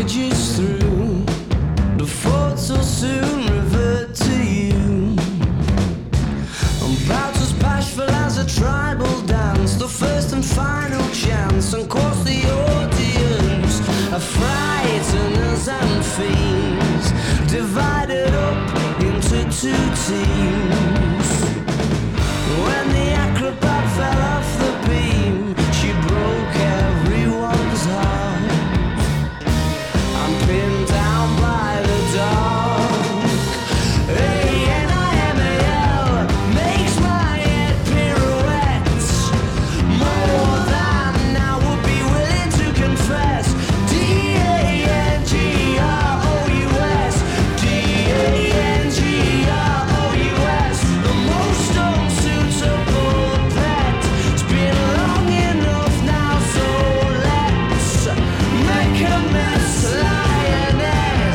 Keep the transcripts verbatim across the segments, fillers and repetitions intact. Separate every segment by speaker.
Speaker 1: ages through, the thoughts will soon revert to you. About as bashful as a tribal dance, the first and final chance, and course the audience are frighteners and fiends, divided up into two teams. When the acrobat fell off the beam, she broke everyone's heart. I'm pinned down by the dark. A N I M A L makes my head pirouette. More than I would be willing to confess. D A N G R O U S, D A N G R O U S, the most unsuitable pet. It's been long enough now, so let's make a mess, lioness.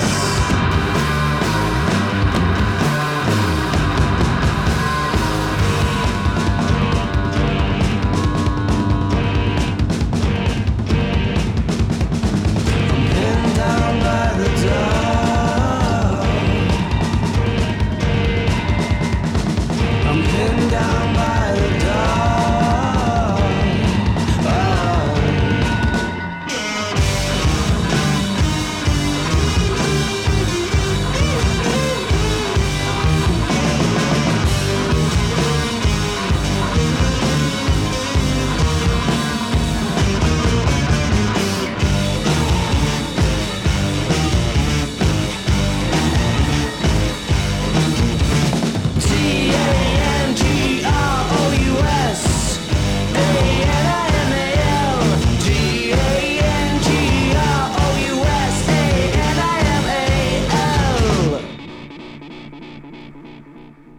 Speaker 1: I'm pinned down by the dark. I'm pinned down by the dark. Oh. T A N G R O U S, A N I M A L, G A N G R O U S, A N I M A L.